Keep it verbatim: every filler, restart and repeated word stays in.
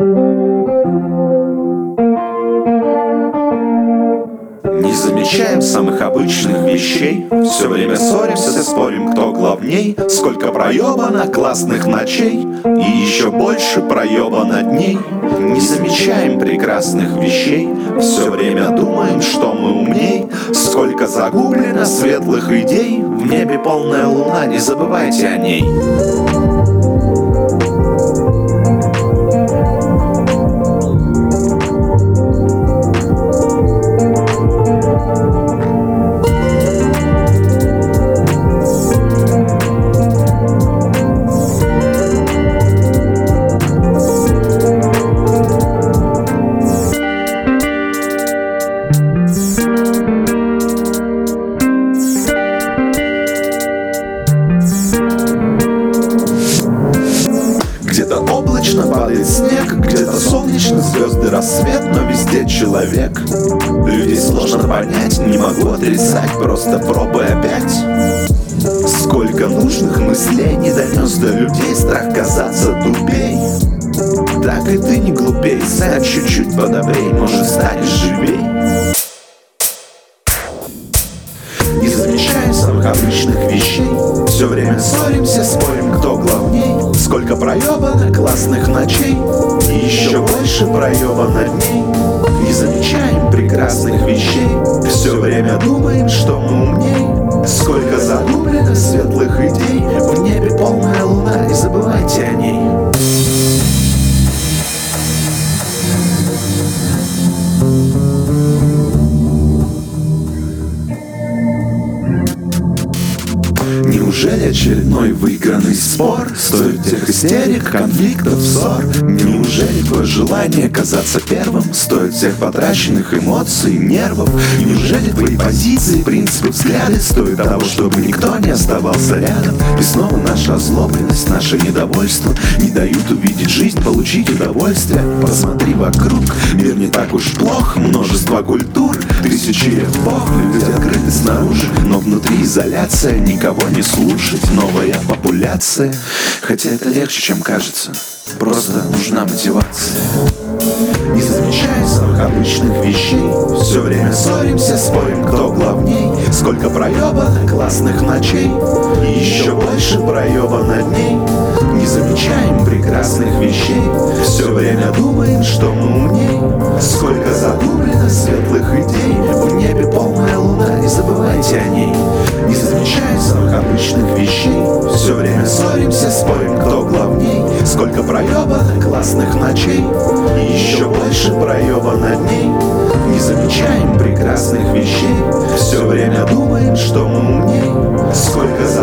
Не замечаем самых обычных вещей. Все время ссоримся, спорим, кто главней. Сколько проебано классных ночей, и еще больше проебано дней. Не замечаем прекрасных вещей. Все время думаем, что мы умней. Сколько загублено светлых идей. В небе полная луна, не забывайте о ней. Где-то облачно падает снег, где-то солнечно, звезды, рассвет, но везде человек. Людей сложно понять, не могу отрицать, просто пробуй опять. Сколько нужных мыслей не донес до людей, страх казаться тупей. Так и ты не глупей, стань чуть-чуть подобрей, может станешь живей. Не замечаем самых обычных вещей. Все время ссоримся, спорим, кто главней. Сколько проебано классных ночей, и еще больше проебано дней. Не замечаем прекрасных вещей. Все время думаем, что мы умней. Сколько загублено светлых идей. В небе полная луна, не забывайте о ней. Неужели очередной выигранный спор стоит тех истерик, конфликтов, ссор? Неужели твое желание казаться первым стоит всех потраченных эмоций, нервов? Неужели твои позиции, принципы, взгляды стоят того, чтобы никто не оставался рядом? И снова наша озлобленность, наше недовольство не дают увидеть жизнь, получить удовольствие. Посмотри вокруг, мир не так уж плох, множество культур, тысячи эпох, люди открыты снаружи, но внутри изоляция, никого не слушать, новая популяция. Хотя это легче, чем кажется, просто нужна мотивация. Не замечая самых обычных вещей. Все время ссоримся, спорим, кто главней. Сколько проебано классных ночей, и еще больше проебано дней. Не замечаем прекрасных вещей. Все время думаем, что мы умней. Сколько загублено светлых идей. В небе полная луна, не забывайте о ней. Не замечая самых обычных вещей. Все время ссоримся, спорим, кто главней. Сколько проебано классных ночей, и еще больше проебано дней. Не замечаем прекрасных вещей. Все время думаем, что мы умней. Сколько за